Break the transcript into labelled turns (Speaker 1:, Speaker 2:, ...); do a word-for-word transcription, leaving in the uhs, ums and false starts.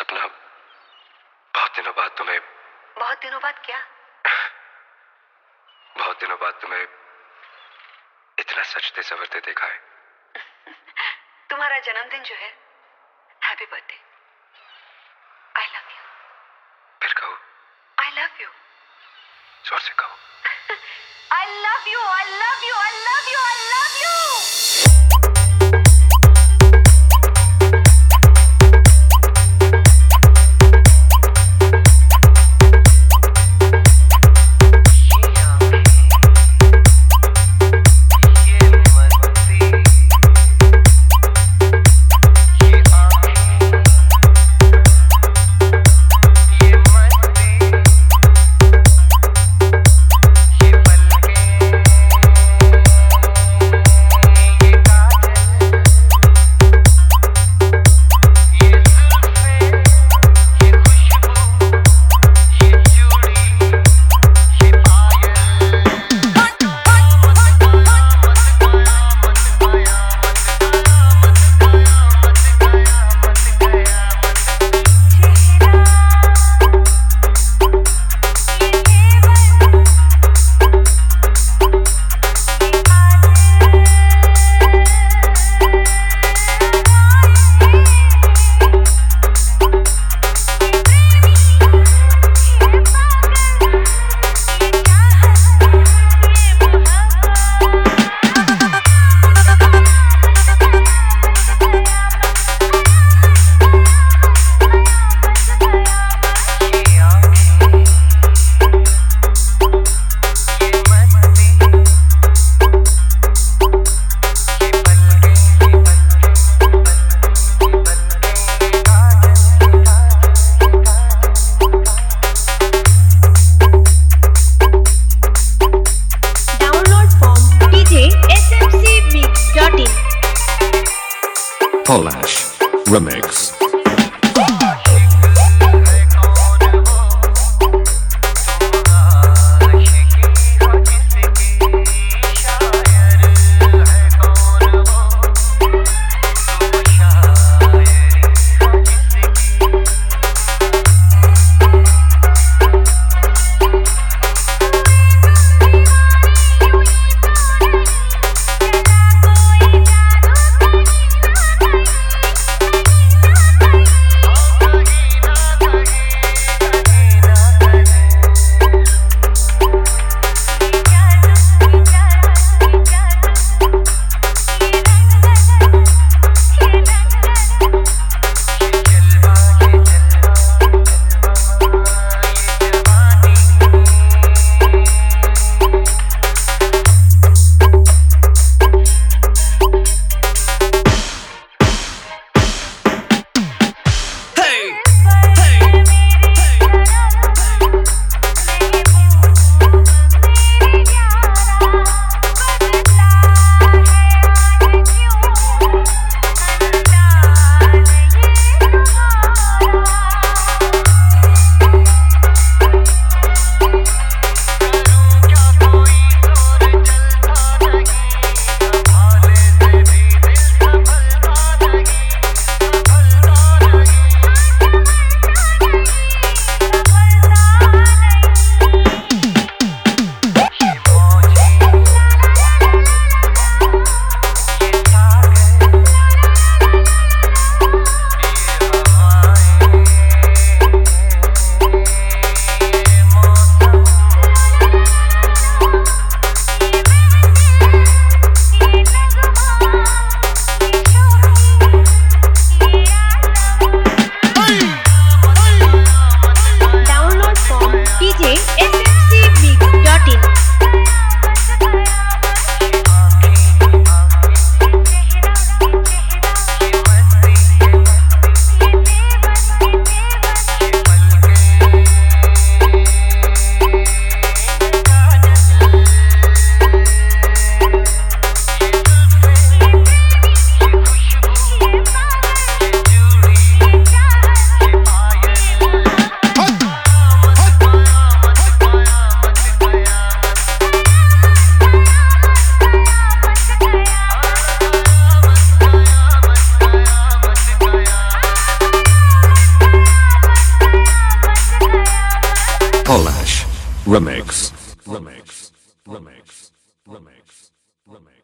Speaker 1: सपना, बहुत दिनों बाद तुम्हें।
Speaker 2: बहुत दिनों बाद क्या?
Speaker 1: बहुत दिनों बाद तुम्हें इतना सजते संवरते देखा है।
Speaker 2: तुम्हारा जन्मदिन जो है, happy birthday. I love you.
Speaker 1: फिर कहो।
Speaker 2: I love you.
Speaker 1: जोर से कहो।
Speaker 2: I love you, I love you, I love you, I love you.
Speaker 3: Polash Remix. Remix. Remix. Remix. Remix. Remix.